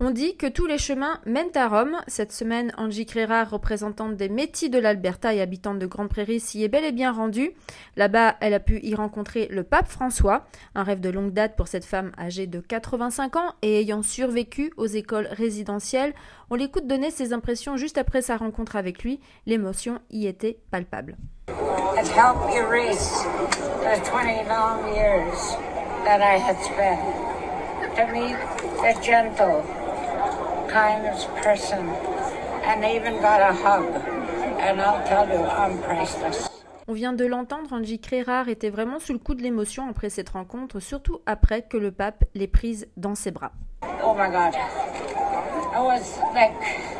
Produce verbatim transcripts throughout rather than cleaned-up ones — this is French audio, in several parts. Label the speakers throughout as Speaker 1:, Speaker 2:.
Speaker 1: On dit que tous les chemins mènent à Rome. Cette semaine, Angie Crérard, représentante des Métis de l'Alberta et habitante de Grande Prairie, s'y est bel et bien rendue. Là-bas, elle a pu y rencontrer le pape François, un rêve de longue date pour cette femme âgée de quatre-vingt-cinq ans et ayant survécu aux écoles résidentielles. On l'écoute donner ses impressions juste après sa rencontre avec lui. L'émotion y était palpable.
Speaker 2: It helped erase the twenty long years that I had spent to meet a gentle, kind person, and even got a hug. And I'll tell you, I'm priceless.
Speaker 1: On vient de l'entendre, Angie Crérard était vraiment sous le coup de l'émotion après cette rencontre, surtout après que le pape l'ait prise dans ses bras.
Speaker 2: Oh my God. I was like,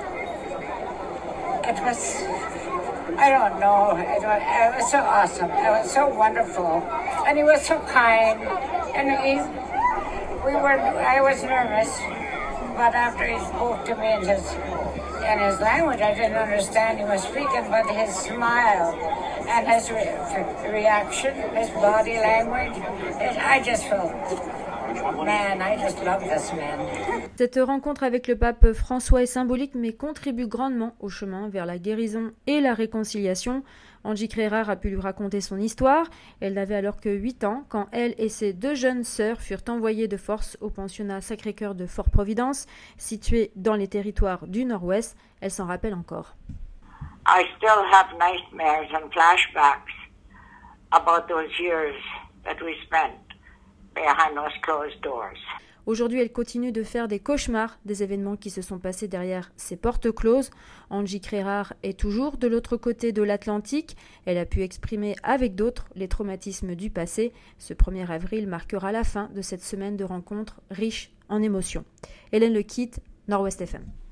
Speaker 2: it was, I don't know, it was, it was so awesome, it was so wonderful, and he was so kind, and he, we were, I was nervous, but after he spoke to me in his, in his language, I didn't understand he was speaking, but his smile and his re- reaction, his body language, it, I just felt, man, I just love this man.
Speaker 1: Cette rencontre avec le pape François est symbolique mais contribue grandement au chemin vers la guérison et la réconciliation. Angie Crérard a pu lui raconter son histoire. Elle n'avait alors que huit ans quand elle et ses deux jeunes sœurs furent envoyées de force au pensionnat Sacré-Cœur de Fort-Providence, situé dans les territoires du Nord-Ouest. Elle s'en rappelle encore.
Speaker 2: I still have nightmares and flashbacks about those years that we spent behind those closed doors.
Speaker 1: Aujourd'hui, elle continue de faire des cauchemars des événements qui se sont passés derrière ces portes closes. Angie Crérard est toujours de l'autre côté de l'Atlantique. Elle a pu exprimer avec d'autres les traumatismes du passé. Ce premier avril marquera la fin de cette semaine de rencontres riches en émotions. Hélène Lequitte, Nord-Ouest F M.